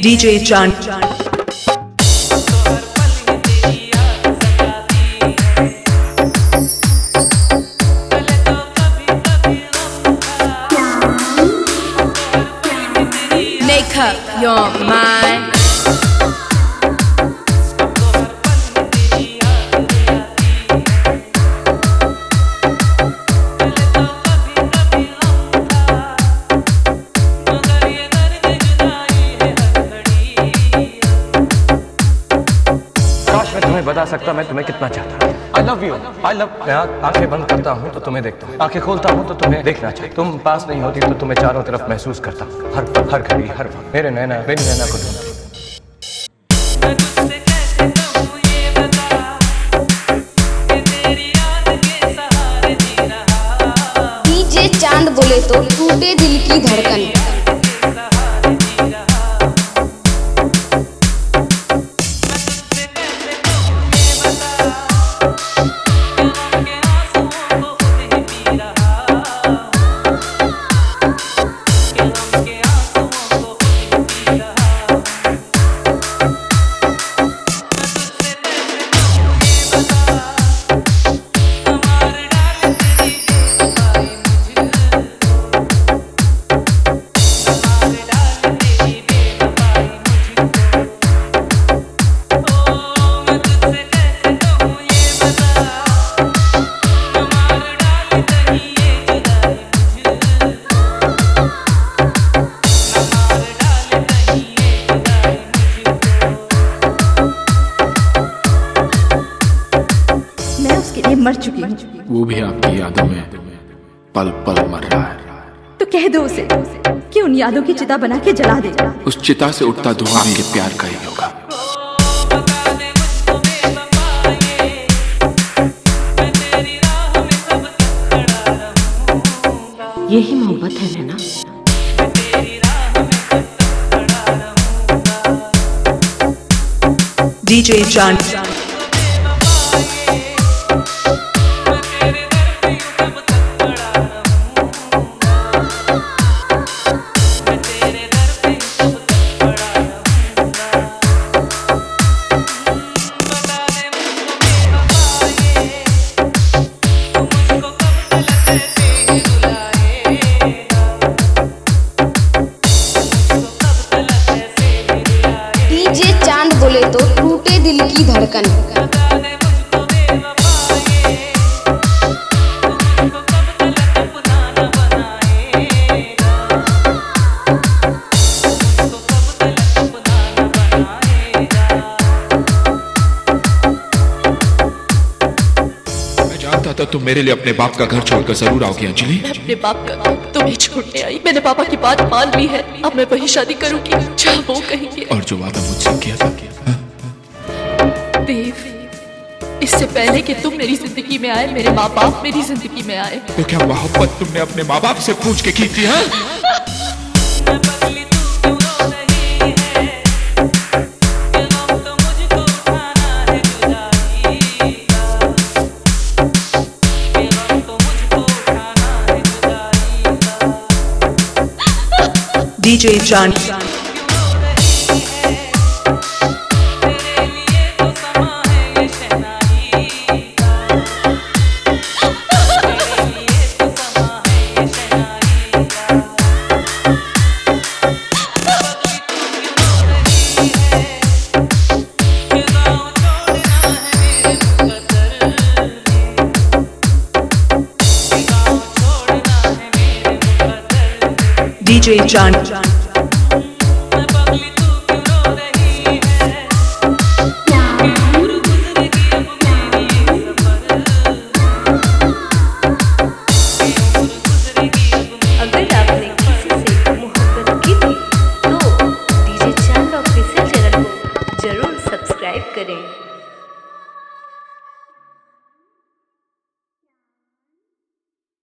DJ Chand. Make up your mind. मैं तुम्हें बता सकता मैं तुम्हें कितना चाहता हूँ। I love you. I love. मैं आंखें बंद करता हूँ तो तुम्हें देखता हूँ, आंखें खोलता हूँ तो तुम्हें देखना चाहिए। तुम पास नहीं होती तो तुम्हें चारों तरफ महसूस करता हूँ, हर घड़ी हर वक्त मेरी नैना को ढूंढती। डीजे चांद बोले तो टूटे दिल की धड़कन। मर चुकी हूँ। वो भी आपकी यादों में पल पल मर रहा है। तो कह दो उसे कि उन यादों की चिता बना के जला दे। उस चिता से उठता धुआं आपके प्यार का ही होगा। यही मोहब्बत है नैना। DJ Chand. डीजे चांद बोले तो टूटे दिल की धड़कन। था तुम मेरे लिए अपने बाप का घर छोड़कर जरूर आओगी अंजलि। मैं अपने बाप का घर तुम्हें छोड़ने आई। मैंने पापा की बात मान ली है। अब मैं वही शादी करूंगी जहाँ वो कहेंगे। और जो वादा मुझसे किया था देव, इससे पहले कि तुम मेरी जिंदगी में आए मेरे माँ बाप मेरी जिंदगी में आए। तो क्या मोहब्बत तुमने अपने माँ बाप से पूछ के की थी? हाँ? DJ Chand. DJ Chand.